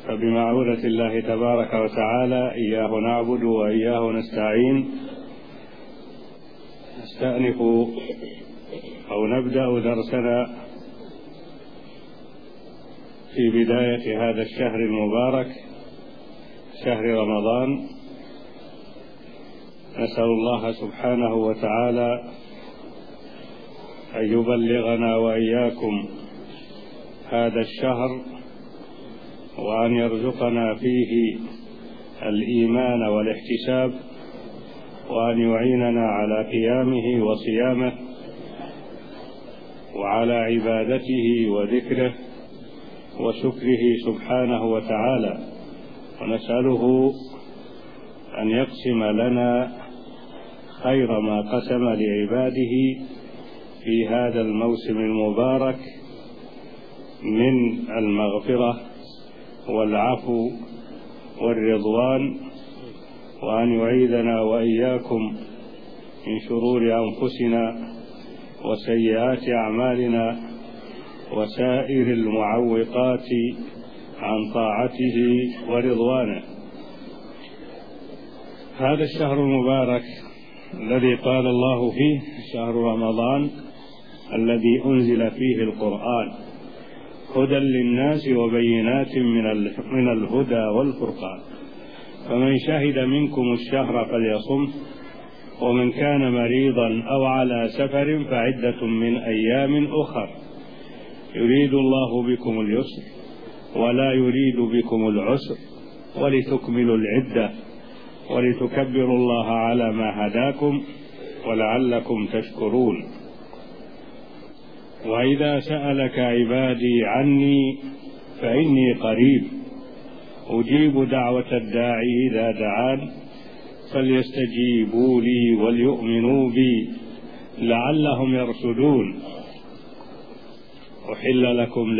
فبمعونة الله تبارك وتعالى إياه نعبد وإياه نستعين. نستأنف أو نبدأ درسنا في بداية هذا الشهر المبارك، شهر رمضان. نسأل الله سبحانه وتعالى أن يبلغنا وإياكم هذا الشهر، وأن يرزقنا فيه الإيمان والاحتساب، وأن يعيننا على قيامه وصيامه وعلى عبادته وذكره وشكره سبحانه وتعالى. ونسأله أن يقسم لنا خير ما قسم لعباده في هذا الموسم المبارك من المغفرة والعفو والرضوان، وأن يعيذنا وإياكم من شرور أنفسنا وسيئات أعمالنا وسائر المعوقات عن طاعته ورضوانه. هذا الشهر المبارك الذي قال الله فيه شهر رمضان الذي أنزل فيه القرآن هدى للناس وبينات من الهدى والفرقان، فمن شهد منكم الشهر فليصم، ومن كان مريضا أو على سفر فعدة من أيام أخر، يريد الله بكم اليسر ولا يريد بكم العسر، ولتكملوا العدة ولتكبروا الله على ما هداكم ولعلكم تشكرون. وإذا سألك عبادي عني فإني قريب أجيب دعوة الداعي إذا دعان، فليستجيبوا لي وليؤمنوا بي لعلهم يرشدون. أحل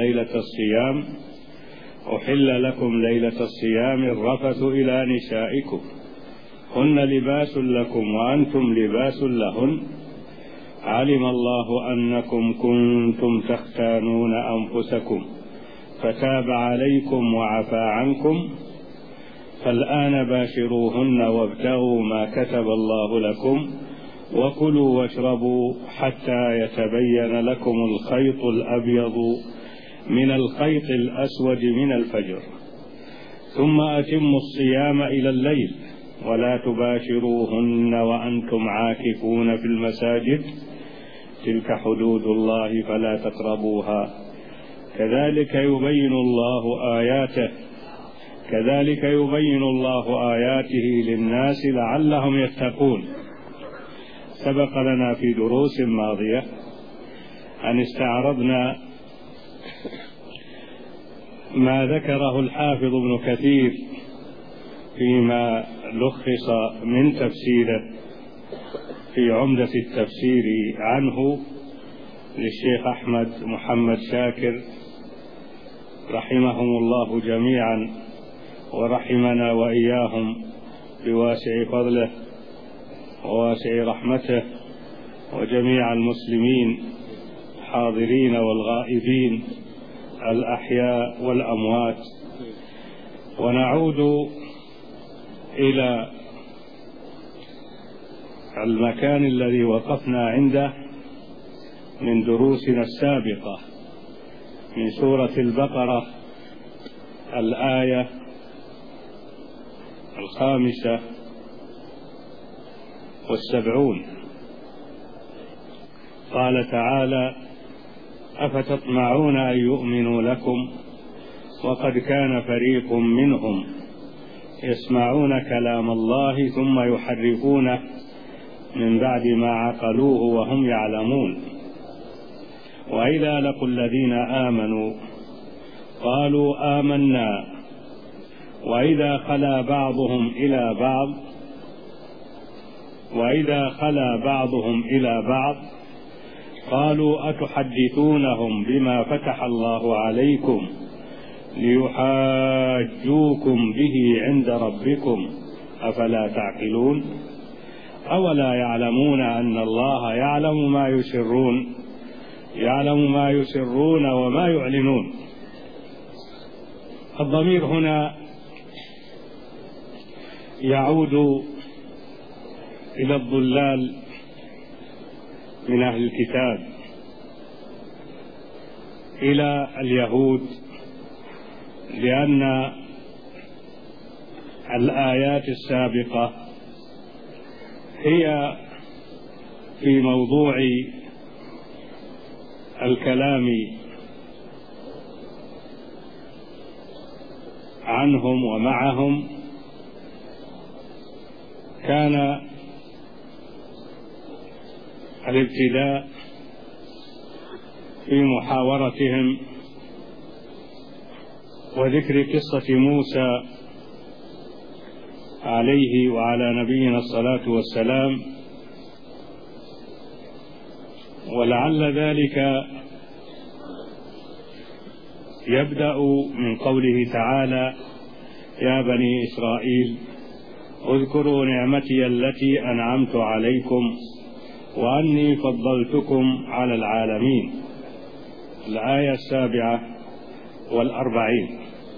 لكم ليلة الصيام الرفث إلى نسائكم هن لباس لكم وأنتم لباس لهن، علم الله أنكم كنتم تختانون أنفسكم فتاب عليكم وعفى عنكم، فالآن باشروهن وابتغوا ما كتب الله لكم وكلوا واشربوا حتى يتبين لكم الخيط الأبيض من الخيط الأسود من الفجر، ثم أتموا الصيام إلى الليل ولا تباشروهن وأنتم عاكفون في المساجد، تلك حدود الله فلا تقربوها، كذلك يبين الله آياته للناس لعلهم يتقون. سبق لنا في دروس ماضية أن استعرضنا ما ذكره الحافظ ابن كثير فيما لخص من تفسيره في عمدة التفسير عنه للشيخ أحمد محمد شاكر رحمهم الله جميعا، ورحمنا وإياهم بواسع فضله وواسع رحمته، وجميع المسلمين الحاضرين والغائبين الأحياء والأموات. ونعود إلى المكان الذي وقفنا عنده من دروسنا السابقة من سورة البقرة، الآية 75. قال تعالى: أفتطمعون أن يؤمنوا لكم وقد كان فريق منهم يسمعون كلام الله ثم يحرفونه من بعد ما عقلوه وهم يعلمون، وإذا لقوا الذين آمنوا قالوا آمنا، وإذا خلا بعضهم إلى بعض قالوا أتحدثونهم بما فتح الله عليكم ليحاجوكم به عند ربكم أفلا تعقلون أولا يعلمون أن الله يعلم ما يسرون وما يعلنون. الضمير هنا يعود إلى الضلال من أهل الكتاب، إلى اليهود، لأن الآيات السابقة هي في موضوع الكلام عنهم ومعهم. كان الابتداء في محاورتهم وذكر قصة موسى عليه وعلى نبينا الصلاة والسلام، ولعل ذلك يبدأ من قوله تعالى: يا بني إسرائيل اذكروا نعمتي التي أنعمت عليكم وأني فضلتكم على العالمين. الآية 47.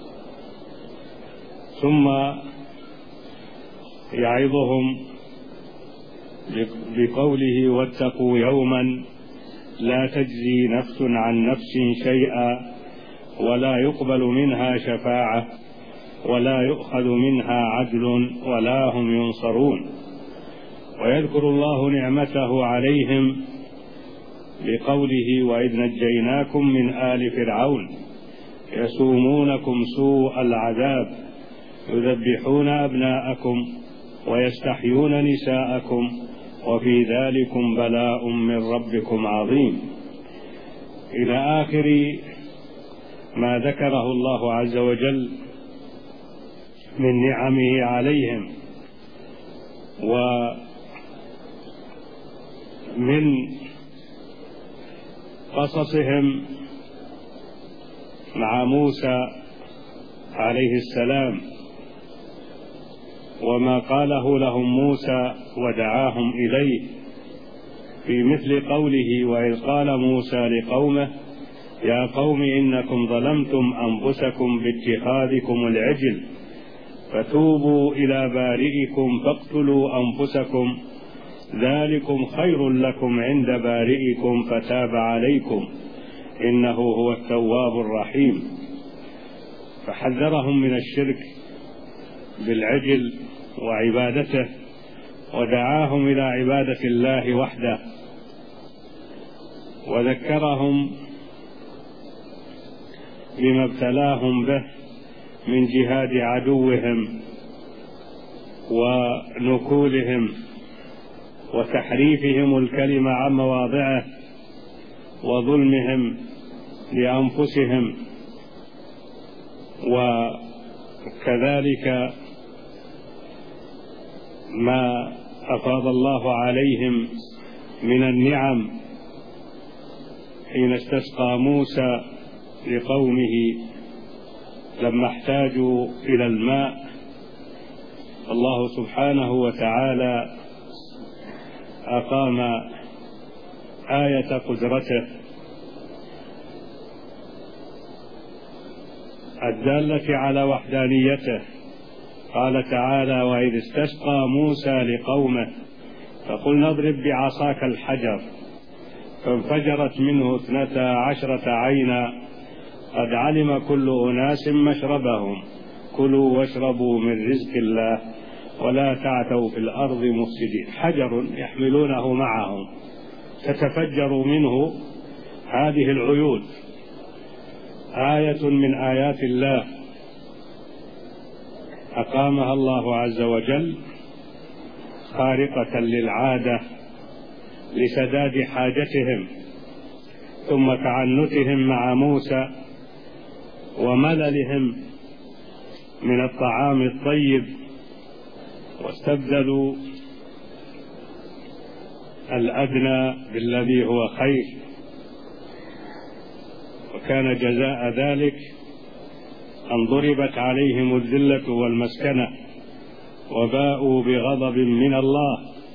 ثم يعظهم بقوله: واتقوا يوما لا تجزي نفس عن نفس شيئا ولا يقبل منها شفاعة ولا يؤخذ منها عدل ولا هم ينصرون. ويذكر الله نعمته عليهم بقوله: وإذ نجيناكم من آل فرعون يسومونكم سوء العذاب يذبحون أبناءكم ويستحيون نساءكم وفي ذلكم بلاء من ربكم عظيم، إلى آخر ما ذكره الله عز وجل من نعمه عليهم ومن قصصهم مع موسى عليه السلام، وما قاله لهم موسى ودعاهم إليه في مثل قوله: وإذ قال موسى لقومه يا قوم إنكم ظلمتم أنفسكم باتخاذكم العجل فتوبوا إلى بارئكم فاقتلوا أنفسكم ذلكم خير لكم عند بارئكم فتاب عليكم إنه هو التواب الرحيم. فحذرهم من الشرك بالعجل وعبادته، ودعاهم إلى عبادة الله وحده، وذكرهم بما ابتلاهم به من جهاد عدوهم ونكولهم وتحريفهم الكلمة عن مواضعه وظلمهم لأنفسهم، وكذلك ما أفاض الله عليهم من النعم حين استسقى موسى لقومه لما احتاجوا إلى الماء. الله سبحانه وتعالى أقام آية قدرته الدالة على وحدانيته. قال تعالى: وإذ استسقى موسى لقومه فقلنا اضرب بعصاك الحجر فانفجرت منه 12 عينا قد علم كل أناس مشربهم كلوا واشربوا من رزق الله ولا تعثوا في الأرض مفسدين. حجر يحملونه معهم تتفجر منه هذه العيون، آية من آيات الله أقامها الله عز وجل خارقة للعادة لسداد حاجتهم، ثم تعنتهم مع موسى ومللهم من الطعام الطيب، واستبدلوا الأدنى بالذي هو خير، وكان جزاء ذلك أن ضربت عليهم الذلة والمسكنة وباءوا بغضب من الله،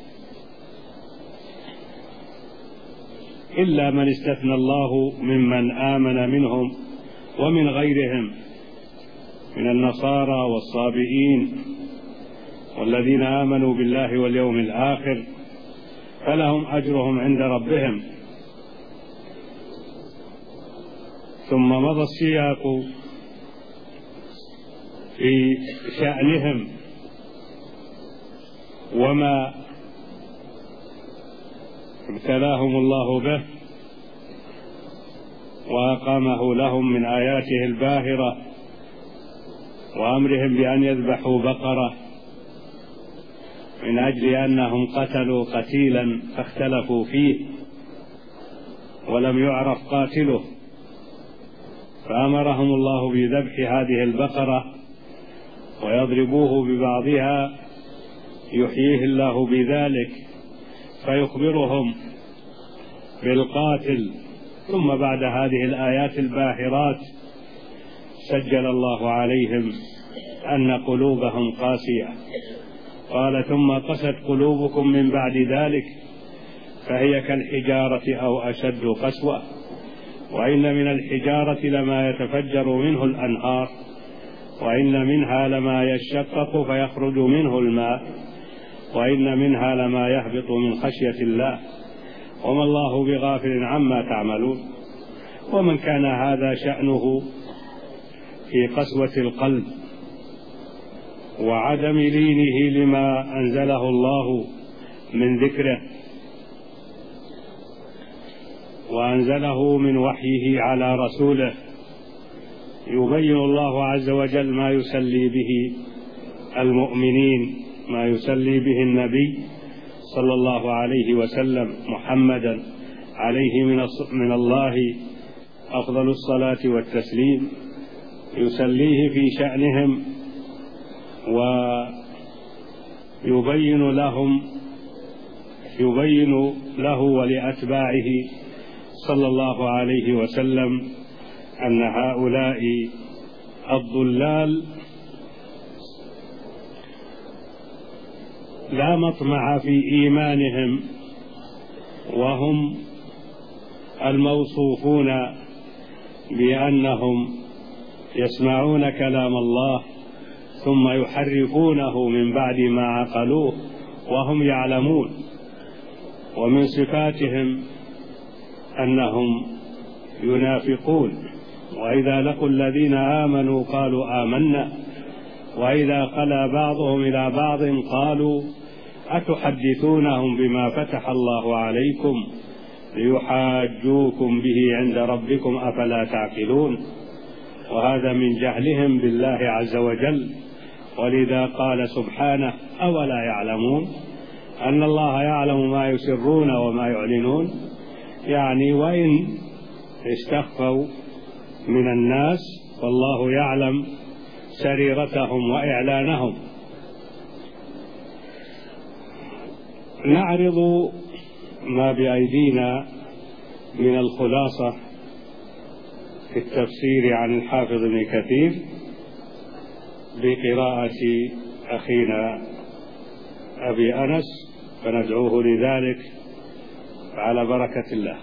إلا من استثنى الله ممن آمن منهم ومن غيرهم من النصارى والصابئين والذين آمنوا بالله واليوم الآخر فلهم أجرهم عند ربهم. ثم مضى السياق في شأنهم وما ابتلاهم الله به وأقامه لهم من آياته الباهرة، وأمرهم بأن يذبحوا بقرة من أجل أنهم قتلوا قتيلا فاختلفوا فيه ولم يعرف قاتله، فأمرهم الله بذبح هذه البقرة ويضربوه ببعضها يحييه الله بذلك فيخبرهم بالقاتل. ثم بعد هذه الآيات الباهرات سجل الله عليهم أن قلوبهم قاسية، قال: ثم قست قلوبكم من بعد ذلك فهي كالحجارة أو أشد قسوة، وإن من الحجارة لما يتفجر منه الأنهار، وإن منها لما يشقق فيخرج منه الماء، وإن منها لما يهبط من خشية الله، وما الله بغافل عما تعملون. ومن كان هذا شأنه في قسوة القلب وعدم لينه لما أنزله الله من ذكره وأنزله من وحيه على رسوله، يبين الله عز وجل ما يسلي به المؤمنين، ما يسلي به النبي صلى الله عليه وسلم محمدا عليه من الله أفضل الصلاة والتسليم، يسليه في شأنهم ويبين له ولأتباعه صلى الله عليه وسلم أن هؤلاء الضلال لا مطمع في إيمانهم، وهم الموصوفون بأنهم يسمعون كلام الله ثم يحرفونه من بعد ما عقلوه وهم يعلمون. ومن صفاتهم أنهم ينافقون، وإذا لقوا الذين آمنوا قالوا آمنا، وإذا خلا بعضهم إلى بعض قالوا أتحدثونهم بما فتح الله عليكم ليحاجوكم به عند ربكم أفلا تعقلون. وهذا من جهلهم بالله عز وجل، ولذا قال سبحانه: أولا يعلمون أن الله يعلم ما يسرون وما يعلنون، يعني وإن استخفوا من الناس والله يعلم سريرتهم وإعلانهم. نعرض ما بأيدينا من الخلاصة في التفسير عن الحافظ ابن كثير بقراءة أخينا أبي أنس، فندعوه لذلك على بركة الله.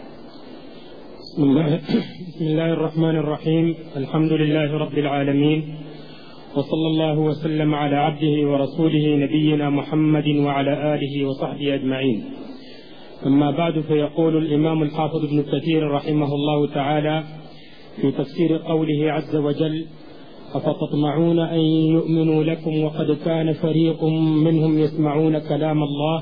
بسم الله الرحمن الرحيم. الحمد لله رب العالمين، وصلى الله وسلم على عبده ورسوله نبينا محمد وعلى آله وصحبه أجمعين. أما بعد، فيقول الإمام الحافظ ابن كثير رحمه الله تعالى في تفسير قوله عز وجل: أفتطمعون أن يؤمنوا لكم وقد كان فريق منهم يسمعون كلام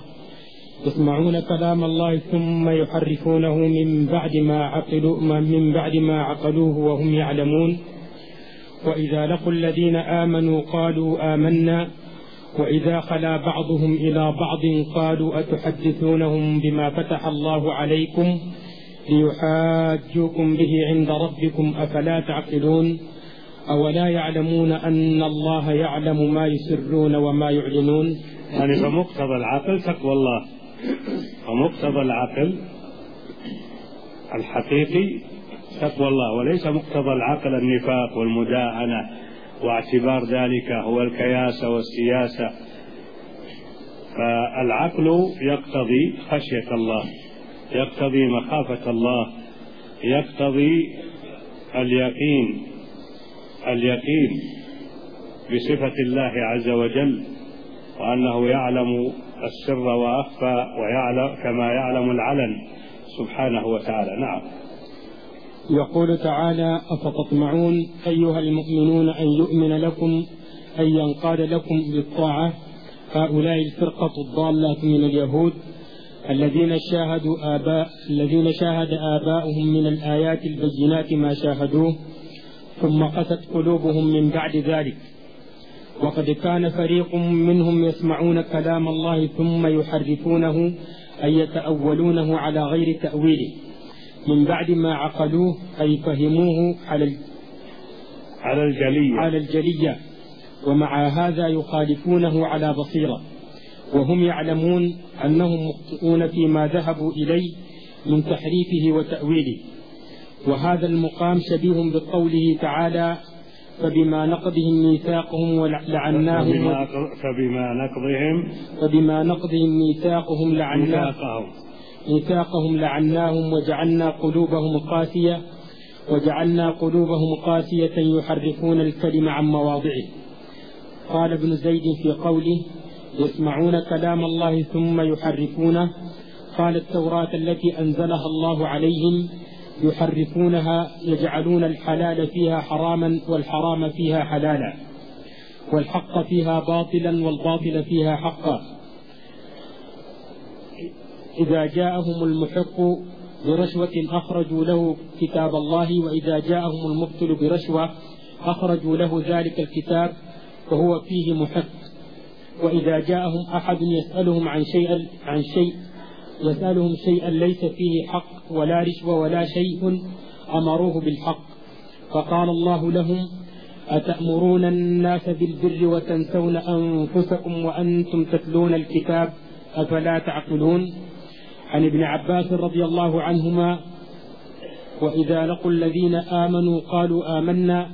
الله ثم يحرفونه من بعد ما عقلوه وهم يعلمون. وإذا لقوا الذين آمنوا قالوا آمنا، وإذا خلا بعضهم إلى بعض قالوا أتحدثونهم بما فتح الله عليكم ليحاجوكم به عند ربكم أفلا تعقلون. أولا يعلمون أن الله يعلم ما يسرون وما يعلنون. يعني فمقتضى العقل تقوى الله، ومقتضى العقل الحقيقي تقوى الله، وليس مقتضى العقل النفاق والمداهنة واعتبار ذلك هو الكياسة والسياسة. فالعقل يقتضي خشية الله، يقتضي مخافة الله، يقتضي اليقين بصفة الله عز وجل، وأنه يعلم السر وأخفى، ويعلم كما يعلم العلن سبحانه وتعالى. نعم. يقول تعالى: أفتطمعون أيها المؤمنون أن يؤمن لكم أن ينقاد لكم بالطاعة هؤلاء الفرقة الضالة من اليهود الذين شاهد آباؤهم من الآيات البينات ما شاهدوه، ثم قست قلوبهم من بعد ذلك. وقد كان فريق منهم يسمعون كلام الله ثم يحرفونه أي يتأولونه على غير تأويله من بعد ما عقلوه أي فهموه على الجلية، ومع هذا يخالفونه على بصيرة، وهم يعلمون أنهم مخطئون فيما ذهبوا إليه من تحريفه وتأويله. وهذا المقام شبيه بقوله تعالى: فبما نقضهم ميثاقهم لعناهم ميثاقهم لعناهم وجعلنا قلوبهم قاسية يحرفون الكلم عن مواضعه. قال ابن زيد في قوله: يسمعون كلام الله ثم يحرفونه، قال: التوراة التي أنزلها الله عليهم يحرفونها، يجعلون الحلال فيها حراما والحرام فيها حلالا، والحق فيها باطلا والباطل فيها حقا. إذا جاءهم المحق برشوة أخرجوا له كتاب الله، وإذا جاءهم المبطل برشوة أخرجوا له ذلك الكتاب وهو فيه محق. وإذا جاءهم أحد يسألهم يسألهم شيئا ليس فيه حق ولا رشوة ولا شيء أمروه بالحق، فقال الله لهم: أتأمرون الناس بالبر وتنسون أنفسكم وأنتم تتلون الكتاب أفلا تعقلون. عن ابن عباس رضي الله عنهما: وإذا لقوا الذين آمنوا قالوا آمنا،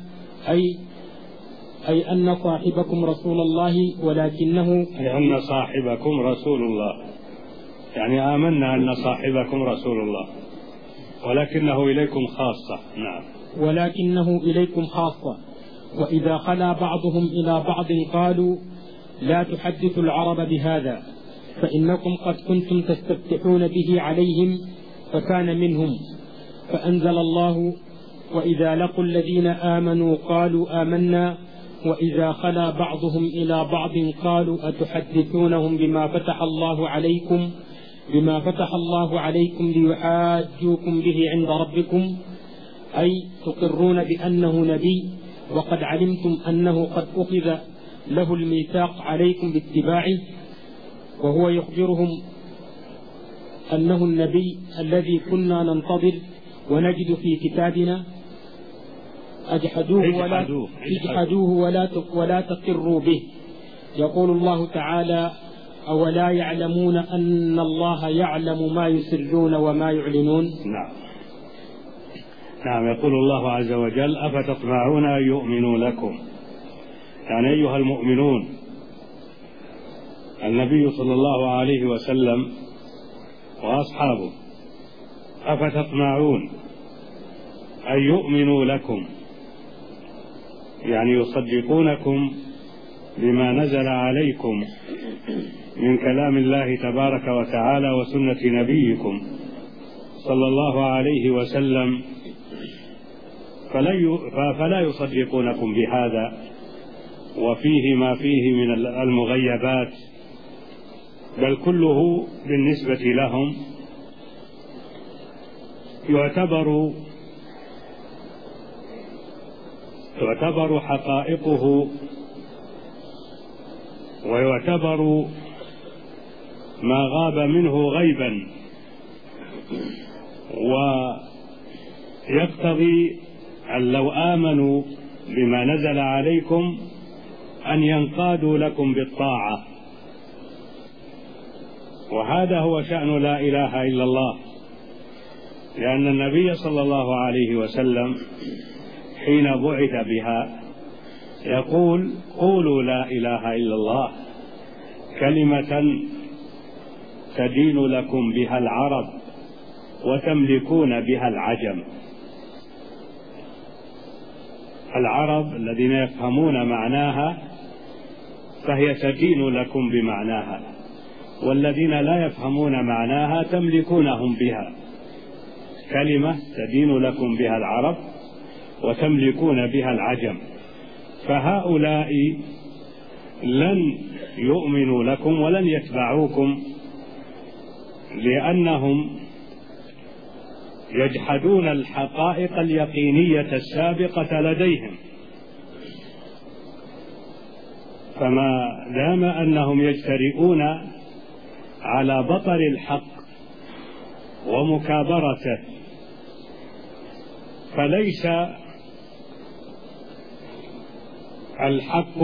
أي أن صاحبكم رسول الله، ولكنه أن صاحبكم رسول الله، يعني آمنا أن صاحبكم رسول الله، ولكنه إليكم خاصة. نعم. ولكنه إليكم خاصة. وإذا خلا بعضهم إلى بعض قالوا: لا تحدثوا العرب بهذا فإنكم قد كنتم تستفتحون به عليهم فكان منهم. فأنزل الله: وإذا لقوا الذين آمنوا قالوا آمنا، وإذا خلا بعضهم إلى بعض قالوا أتحدثونهم بما فتح الله عليكم ليحاجوكم به عند ربكم، أي تقرون بأنه نبي وقد علمتم أنه قد أخذ له الميثاق عليكم باتباعه، وهو يخبرهم أنه النبي الذي كنا ننتظر ونجد في كتابنا. اجحدوه ولا تقروا به. يقول الله تعالى: أولا يعلمون أن الله يعلم ما يسرون وما يعلنون. نعم. يقول الله عز وجل: أفتطمعون أن يؤمنوا لكم، يعني أيها المؤمنون، النبي صلى الله عليه وسلم وأصحابه، أفتطمعون أن يؤمنوا لكم، يعني يصدقونكم بما نزل عليكم من كلام الله تبارك وتعالى وسنة نبيكم صلى الله عليه وسلم، فلا يصدقونكم بهذا وفيه ما فيه من المغيبات، بل كله بالنسبة لهم يعتبر حقائقه، ويعتبر ما غاب منه غيبا، ويقتضي أن لو آمنوا بما نزل عليكم أن ينقادوا لكم بالطاعة. وهذا هو شأن لا إله إلا الله، لأن النبي صلى الله عليه وسلم حين بعث بها يقول: قولوا لا إله إلا الله، كلمة تدين لكم بها العرب وتملكون بها العجم. العرب الذين يفهمون معناها فهي تدين لكم بمعناها، والذين لا يفهمون معناها تملكونهم بها. كلمة تدين لكم بها العرب وتملكون بها العجم، فهؤلاء لن يؤمنوا لكم ولن يتبعوكم لأنهم يجحدون الحقائق اليقينية السابقة لديهم. فما دام أنهم يجترئون على بطر الحق ومكابرته، فليس الحق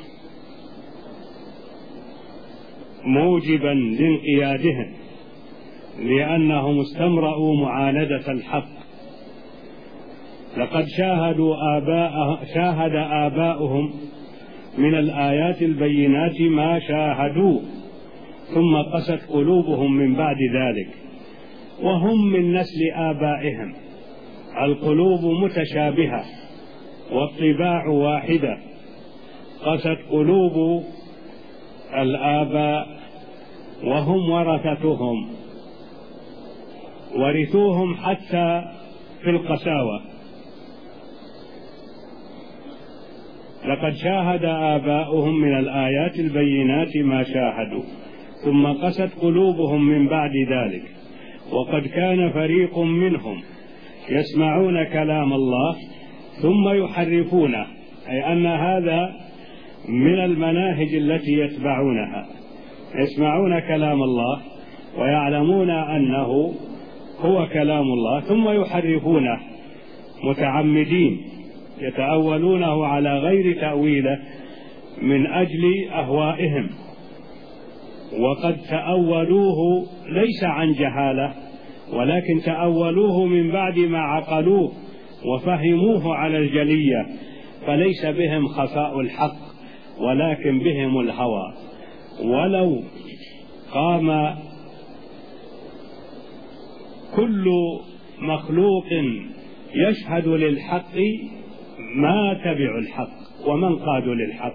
موجبا لانقيادهم، لأنهم استمرأوا معاندة الحق. لقد شاهد آباؤهم من الآيات البينات ما شاهدوا، ثم قست قلوبهم من بعد ذلك، وهم من نسل آبائهم، القلوب متشابهة والطباع واحدة. قست قلوب الآباء وهم ورثتهم، ورثوهم حتى في القساوة. لقد شاهد آباؤهم من الآيات البينات ما شاهدوا، ثم قست قلوبهم من بعد ذلك. وقد كان فريق منهم يسمعون كلام الله ثم يحرفونه، أي أن هذا من المناهج التي يتبعونها. يسمعون كلام الله ويعلمون أنه هو كلام الله، ثم يحرفونه متعمدين، يتأولونه على غير تأويله من أجل أهوائهم. وقد تأولوه ليس عن جهالة، ولكن تأولوه من بعد ما عقلوه وفهموه على الجلية، فليس بهم خفاء الحق ولكن بهم الهوى. ولو قام كل مخلوق يشهد للحق ما تبعوا الحق ومن قادوا للحق،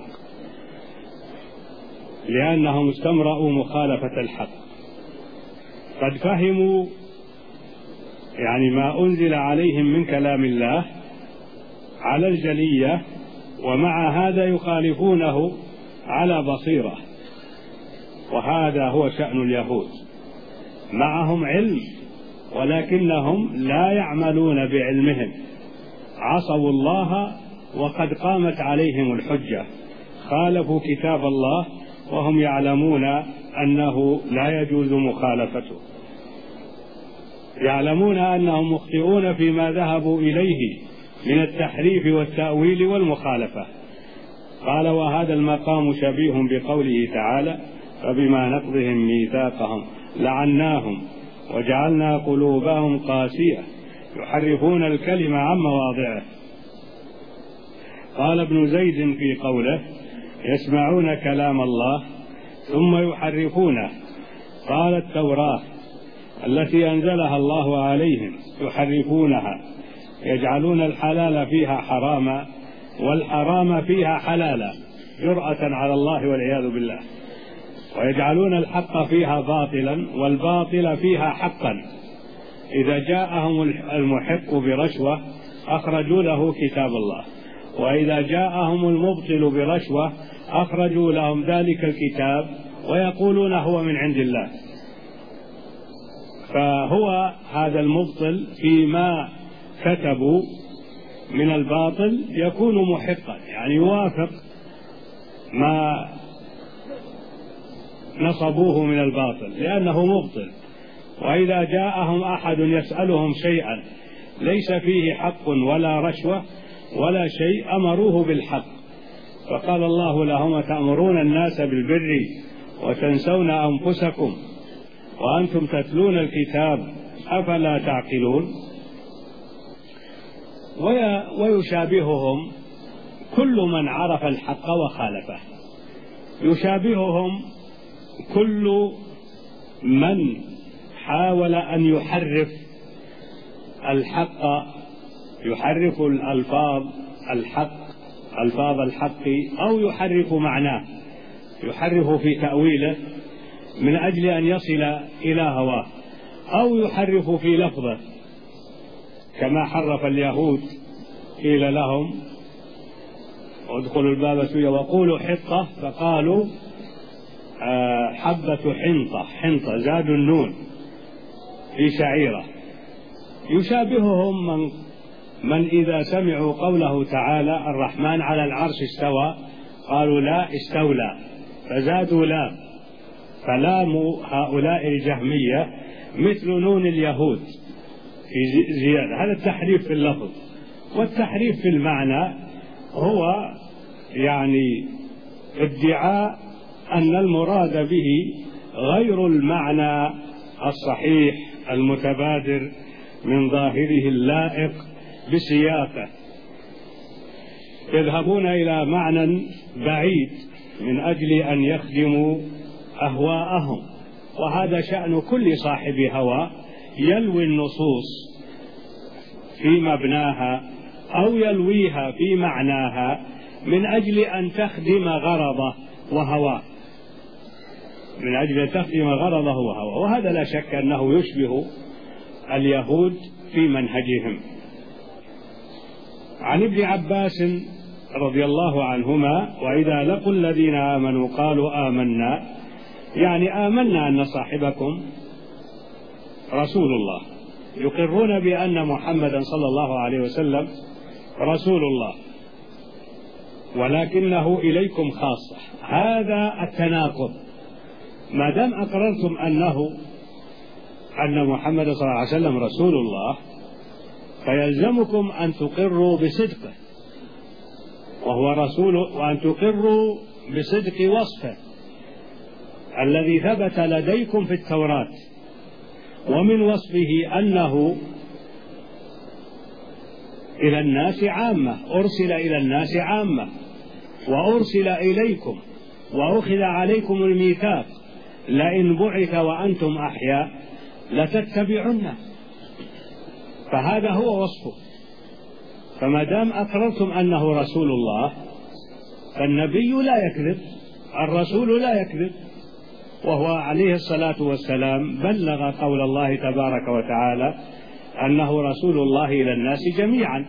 لأنهم استمرأوا مخالفة الحق. قد فهموا يعني ما أنزل عليهم من كلام الله على الجلية، ومع هذا يخالفونه على بصيرة. وهذا هو شأن اليهود، معهم علم ولكنهم لا يعملون بعلمهم، عصوا الله وقد قامت عليهم الحجة، خالفوا كتاب الله وهم يعلمون أنه لا يجوز مخالفته، يعلمون أنهم مخطئون فيما ذهبوا إليه من التحريف والتأويل والمخالفة. قال: وهذا المقام شبيه بقوله تعالى: فبما نقضهم ميثاقهم لعناهم وجعلنا قلوبهم قاسية يحرفون الكلم عن مواضعه. قال ابن زيد في قوله: يسمعون كلام الله ثم يحرفونه. قال: التوراة التي أنزلها الله عليهم يحرفونها، يجعلون الحلال فيها حراما والحرام فيها حلالا جرأة على الله والعياذ بالله، ويجعلون الحق فيها باطلا والباطل فيها حقا. إذا جاءهم المحق برشوة أخرجوا له كتاب الله، وإذا جاءهم المبطل برشوة أخرجوا لهم ذلك الكتاب ويقولون هو من عند الله. فهو هذا المبطل فيما كتبوا من الباطل يكون محقا، يعني يوافق ما نصبوه من الباطل لأنه مبطل. وإذا جاءهم أحد يسألهم شيئا ليس فيه حق ولا رشوة ولا شيء أمروه بالحق، فقال الله لهم: تأمرون الناس بالبر وتنسون أنفسكم وأنتم تتلون الكتاب أفلا تعقلون. ويشابههم كل من عرف الحق وخالفه، يشابههم كل من حاول أن يحرف الحق، يحرف الألفاظ الحق ألفاظ الحق أو يحرف معناه، يحرف في تأويله من أجل أن يصل إلى هواه، أو يحرف في لفظه كما حرف اليهود، قيل لهم ادخلوا الباب سويا وقولوا حطة فقالوا حبة حنطة زادوا النون في شعيرة. يشابههم من إذا سمعوا قوله تعالى الرحمن على العرش استوى قالوا لا استولى فزادوا لا، فلام هؤلاء الجهمية مثل نون اليهود في زيادة. هذا التحريف في اللفظ، والتحريف في المعنى هو يعني ادعاء أن المراد به غير المعنى الصحيح المتبادر من ظاهره اللائق بسياقه، يذهبون إلى معنى بعيد من أجل أن يخدموا أهواءهم، وهذا شأن كل صاحب هوى يلوي النصوص في مبناها أو يلويها في معناها من أجل أن تخدم غرضه وهواه، من أجل أن تخدم غرضه وهواه، وهذا لا شك أنه يشبه اليهود في منهجهم. عن ابن عباس رضي الله عنهما وإذا لقوا الذين آمنوا قالوا آمنا، يعني آمنا أن صاحبكم رسول الله، يقرون بأن محمدا صلى الله عليه وسلم رسول الله ولكنه إليكم خاصة. هذا التناقض، ما دام أقررتم أن محمد صلى الله عليه وسلم رسول الله فيلزمكم أن تقروا بصدقه وهو رسول، وأن تقروا بصدق وصفه الذي ثبت لديكم في التوراة، ومن وصفه أنه إلى الناس عامة، أرسل إلى الناس عامة، وأرسل إليكم وأخذ عليكم الميثاق لئن بعث وأنتم أحياء لتتبعن، فهذا هو وصفه. فما دام أقررتم أنه رسول الله فالنبي لا يكذب، الرسول لا يكذب، وهو عليه الصلاة والسلام بلغ قول الله تبارك وتعالى أنه رسول الله إلى الناس جميعا.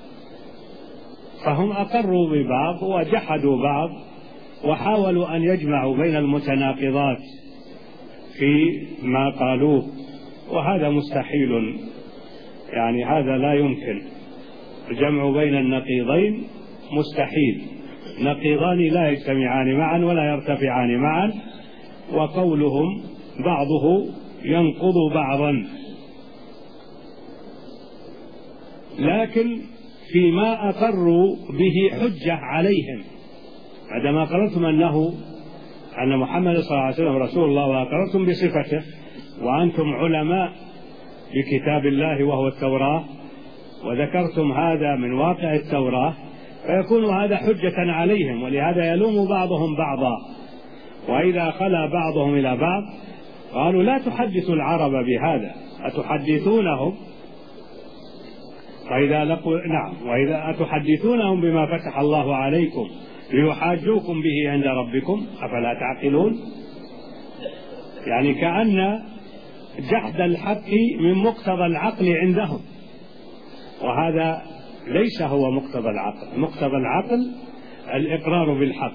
فهم أقروا ببعض وجحدوا بعض وحاولوا أن يجمعوا بين المتناقضات في ما قالوه، وهذا مستحيل، يعني هذا لا يمكن، الجمع بين النقيضين مستحيل، نقيضان لا يجتمعان معا ولا يرتفعان معا، وقولهم بعضه ينقض بعضا. لكن فيما أقروا به حجة عليهم، عندما أقررتم أن محمد صلى الله عليه وسلم رسول الله وأقررتم بصفته وأنتم علماء بكتاب الله وهو التوراة، وذكرتم هذا من واقع التوراة، فيكون هذا حجة عليهم، ولهذا يلوم بعضهم بعضا. وإذا خلا بعضهم إلى بعض قالوا لا تحدثوا العرب بهذا أتحدثونهم، وإذا أتحدثونهم بما فتح الله عليكم ليحاجوكم به عند ربكم أفلا تعقلون. يعني كأن جحد الحق من مقتضى العقل عندهم، وهذا ليس هو مقتضى العقل. مقتضى العقل الإقرار بالحق.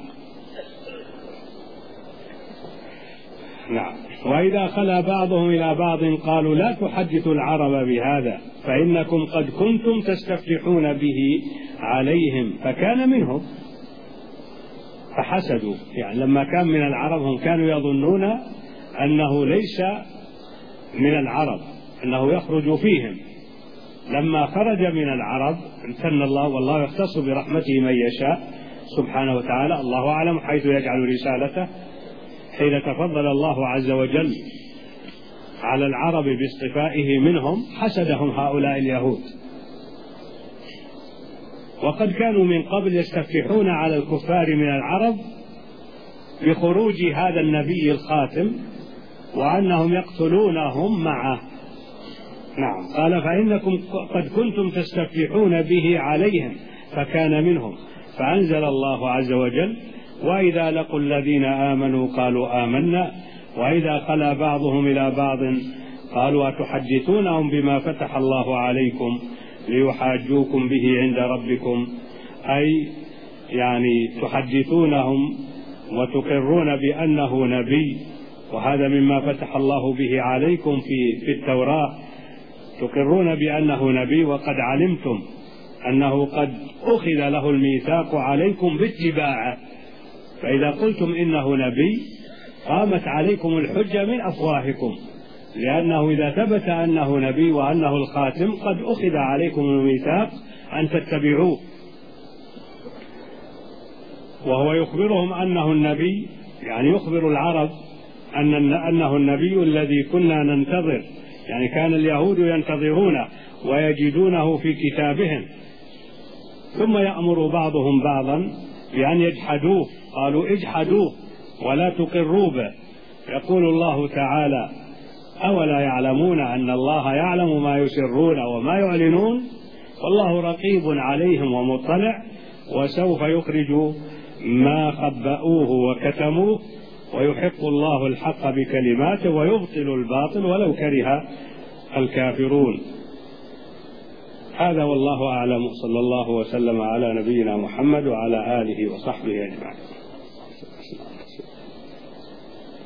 نعم. وإذا خلا بعضهم إلى بعض قالوا لا تحدثوا العرب بهذا فإنكم قد كنتم تستفتحون به عليهم فكان منهم فحسدوا. يعني لما كان من العرب هم كانوا يظنون أنه ليس من العرب، أنه يخرج فيهم. لما خرج من العرب امتن الله، والله يختص برحمته من يشاء سبحانه وتعالى، الله أعلم حيث يجعل رسالته. حين تفضل الله عز وجل على العرب باصطفائه منهم حسدهم هؤلاء اليهود، وقد كانوا من قبل يستفتحون على الكفار من العرب بخروج هذا النبي الخاتم وأنهم يقتلونهم معه. نعم. قال فإنكم قد كنتم تستفتحون به عليهم فكان منهم، فأنزل الله عز وجل: وإذا لقوا الذين آمنوا قالوا آمنا وإذا خلا بعضهم إلى بعض قالوا أتحدثونهم بما فتح الله عليكم ليحاجوكم به عند ربكم، أي يعني تحدثونهم وتقرون بأنه نبي، وهذا مما فتح الله به عليكم في التوراة، تقرون بأنه نبي وقد علمتم أنه قد أخذ له الميثاق عليكم باتباعه، فإذا قلتم إنه نبي قامت عليكم الحجة من أفواهكم، لأنه إذا ثبت أنه نبي وأنه الخاتم قد أخذ عليكم الميثاق أن تتبعوه. وهو يخبرهم أنه النبي، يعني يخبر العرب أنه النبي الذي كنا ننتظر، يعني كان اليهود ينتظرونه ويجدونه في كتابهم، ثم يأمر بعضهم بعضا بأن يجحدوه، قالوا اجحدوه ولا تقروا به. يقول الله تعالى: أولا يعلمون أن الله يعلم ما يسرون وما يعلنون والله رقيب عليهم ومطلع، وسوف يخرج ما خبأوه وكتموه ويحق الله الحق بكلماته ويبطل الباطل ولو كره الكافرون. هذا والله أعلم، صلى الله وسلم على نبينا محمد وعلى آله وصحبه أجمعين.